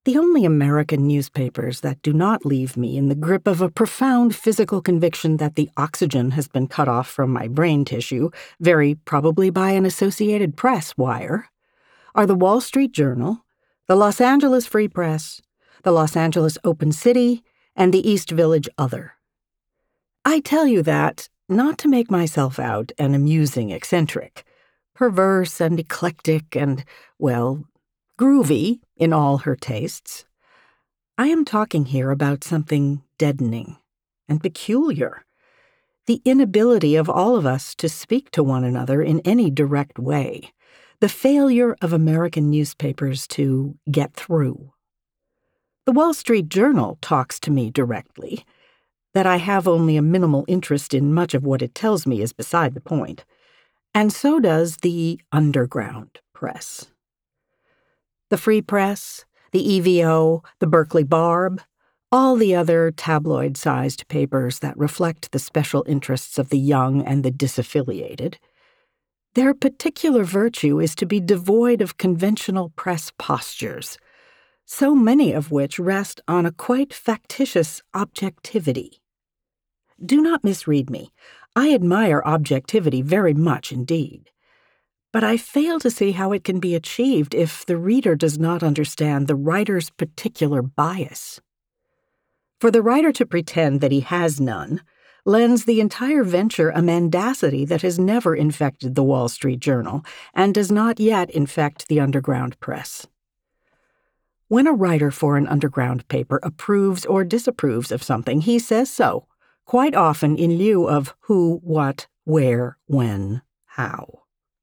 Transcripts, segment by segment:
The only American newspapers that do not leave me in the grip of a profound physical conviction that the oxygen has been cut off from my brain tissue, very probably by an Associated Press wire, are the Wall Street Journal, the Los Angeles Free Press, the Los Angeles Open City, and the East Village Other. I tell you that not to make myself out an amusing eccentric, perverse and eclectic and, well, groovy in all her tastes. I am talking here about something deadening and peculiar, the inability of all of us to speak to one another in any direct way, the failure of American newspapers to get through. The Wall Street Journal talks to me directly. That I have only a minimal interest in much of what it tells me is beside the point, and so does the underground press. The Free Press, the EVO, the Berkeley Barb, all the other tabloid-sized papers that reflect the special interests of the young and the disaffiliated, their particular virtue is to be devoid of conventional press postures, so many of which rest on a quite factitious objectivity. Do not misread me. I admire objectivity very much indeed. But I fail to see how it can be achieved if the reader does not understand the writer's particular bias. For the writer to pretend that he has none lends the entire venture a mendacity that has never infected the Wall Street Journal and does not yet infect the underground press. When a writer for an underground paper approves or disapproves of something, he says so, quite often in lieu of who, what, where, when, how.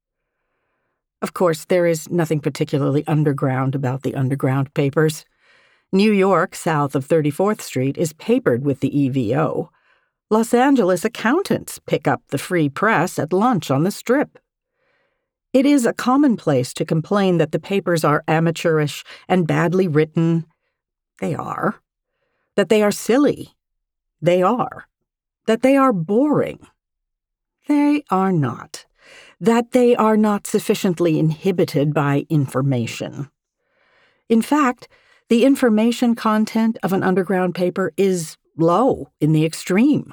Of course, there is nothing particularly underground about the underground papers. New York, south of 34th Street, is papered with the EVO. Los Angeles accountants pick up the Free Press at lunch on the Strip. It is a commonplace to complain that the papers are amateurish and badly written. They are. That they are silly. They are. That they are boring. They are not. That they are not sufficiently inhibited by information. In fact, the information content of an underground paper is low in the extreme.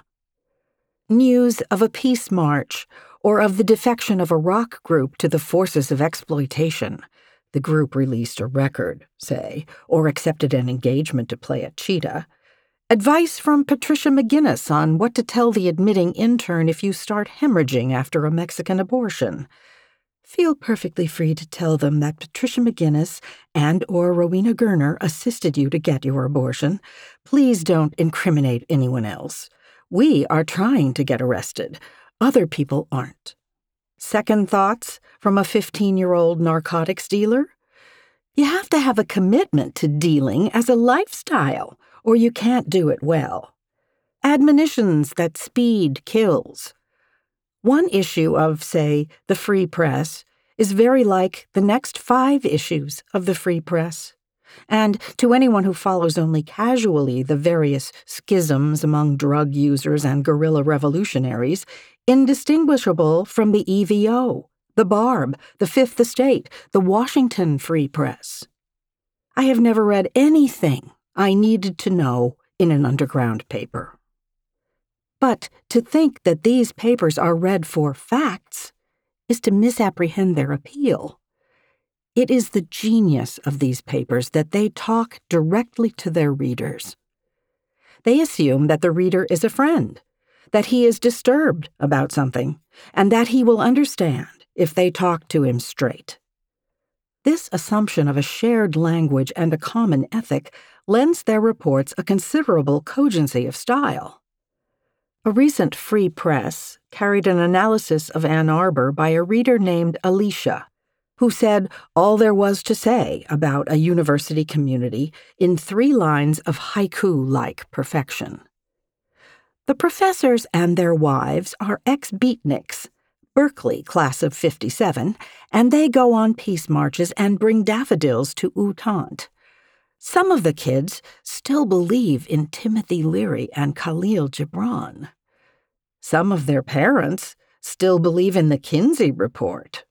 News of a peace march or of the defection of a rock group to the forces of exploitation. The group released a record, say, or accepted an engagement to play at Cheetah. Advice from Patricia McGinnis on what to tell the admitting intern if you start hemorrhaging after a Mexican abortion. Feel perfectly free to tell them that Patricia McGinnis and or Rowena Gerner assisted you to get your abortion. Please don't incriminate anyone else. We are trying to get arrested. Other people aren't. Second thoughts from a 15-year-old narcotics dealer? You have to have a commitment to dealing as a lifestyle, or you can't do it well. Admonitions that speed kills. One issue of, say, the Free Press is very like the next 5 issues of the Free Press. And to anyone who follows only casually the various schisms among drug users and guerrilla revolutionaries, indistinguishable from the EVO, the Barb, the Fifth Estate, the Washington Free Press. I have never read anything I needed to know in an underground paper. But to think that these papers are read for facts is to misapprehend their appeal. It is the genius of these papers that they talk directly to their readers. They assume that the reader is a friend, that he is disturbed about something, and that he will understand if they talk to him straight. This assumption of a shared language and a common ethic lends their reports a considerable cogency of style. A recent Free Press carried an analysis of Ann Arbor by a reader named Alicia, who said all there was to say about a university community in 3 lines of haiku-like perfection. The professors and their wives are ex-beatniks, Berkeley class of 57, and they go on peace marches and bring daffodils to Utante. Some of the kids still believe in Timothy Leary and Khalil Gibran. Some of their parents still believe in the Kinsey Report.